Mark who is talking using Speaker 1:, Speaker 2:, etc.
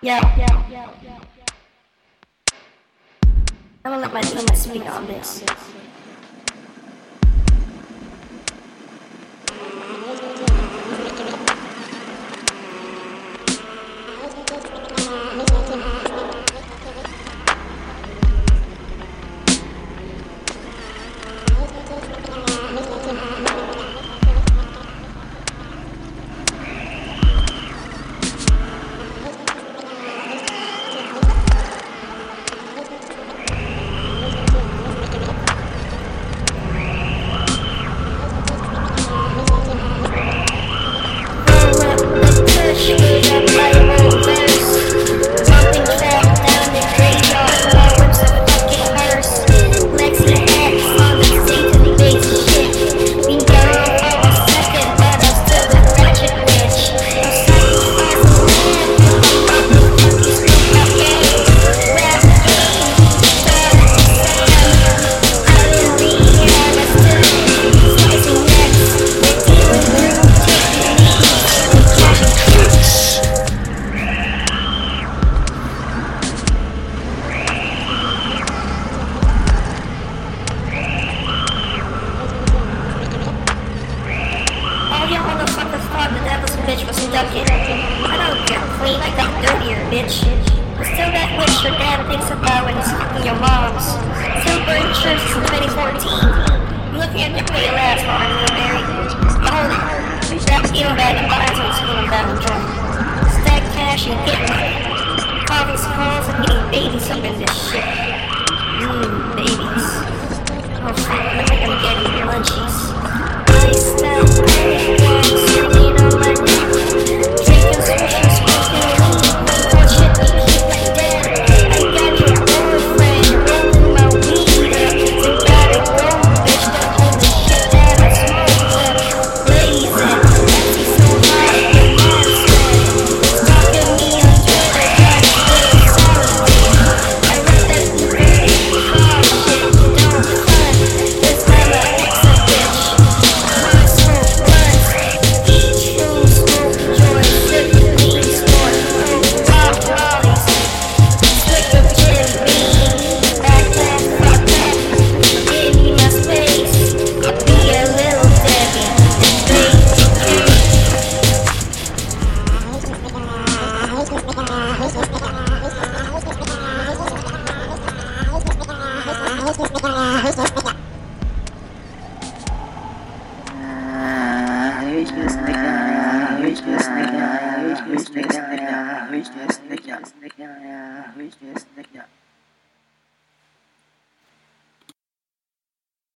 Speaker 1: Yo, I'm gonna let my team speak on this. All y'all motherfuckers thought that was a bitch was ducking. I don't care, clean, I got dirtier, bitch. But still that witch your dad thinks about when he's fucking your moms. Still burning churches in 2014. I'm looking at your pretty last line, little Mary. Hold it. Grab a stealing bag and buy some school and battle drum. Stack cash and get money. Conference calls and getting babies up in this shit. Babies. Oh fuck, I think I'm getting munchies.
Speaker 2: Who's this nigga?